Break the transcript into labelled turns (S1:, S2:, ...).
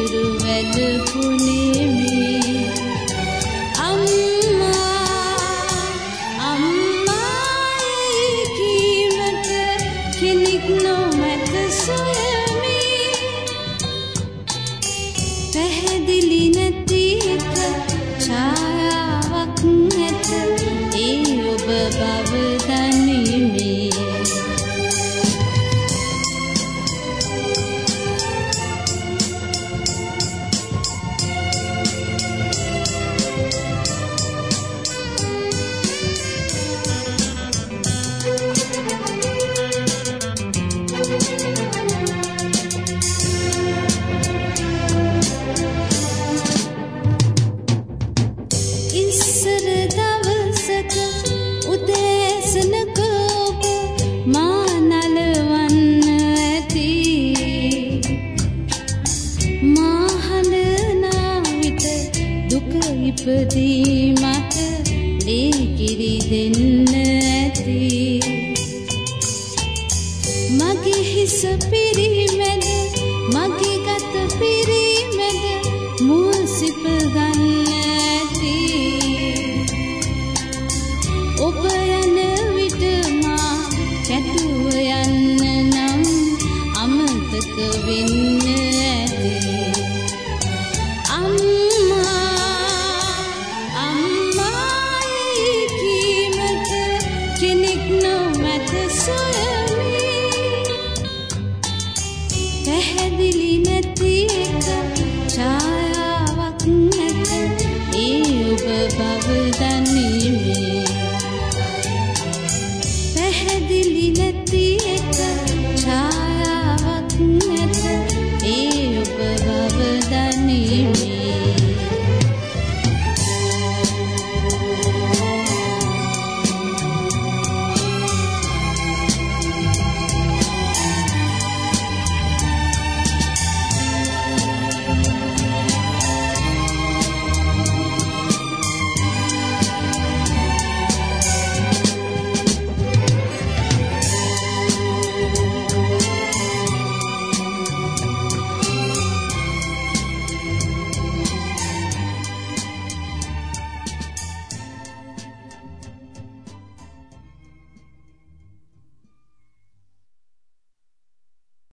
S1: ඉතුරු වැළපුනේ මේ අම්මායි කීමට කෙනෙක් නොමැත සොයමි පැහැදිලි නැති එක ඡායාවක් නැත ඒ ඔබ බව දනිමි ඉස්සර දවසක උදෑසනක ඔබ මා නලවන්න ඇති මා හඬනා විට දුක ඉපදී මට ලේකිරි දෙන්න ඇති මගේ හිස පිරිමැද මගේ ගත පිරිමැද